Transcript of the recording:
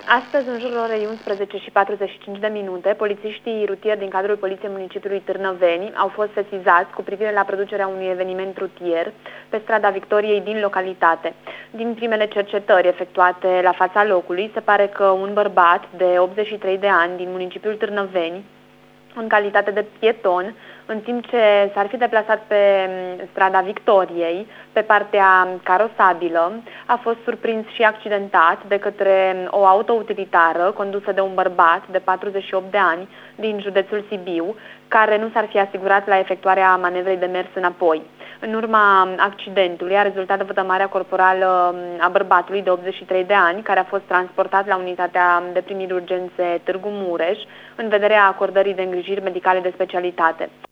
Astăzi, în jurul orei 11:45, polițiștii rutieri din cadrul Poliției Municipiului Târnăveni au fost sesizați cu privire la producerea unui eveniment rutier pe strada Victoriei din localitate. Din primele cercetări efectuate la fața locului, se pare că un bărbat de 83 de ani din municipiul Târnăveni, în calitate de pieton, în timp ce s-ar fi deplasat pe strada Victoriei, pe partea carosabilă, a fost surprins și accidentat de către o autoutilitară condusă de un bărbat de 48 de ani din județul Sibiu, care nu s-ar fi asigurat la efectuarea manevrei de mers înapoi. În urma accidentului a rezultat vătămarea corporală a bărbatului de 83 de ani, care a fost transportat la unitatea de primiri urgențe Târgu Mureș, în vederea acordării de îngrijiri medicale de specialitate.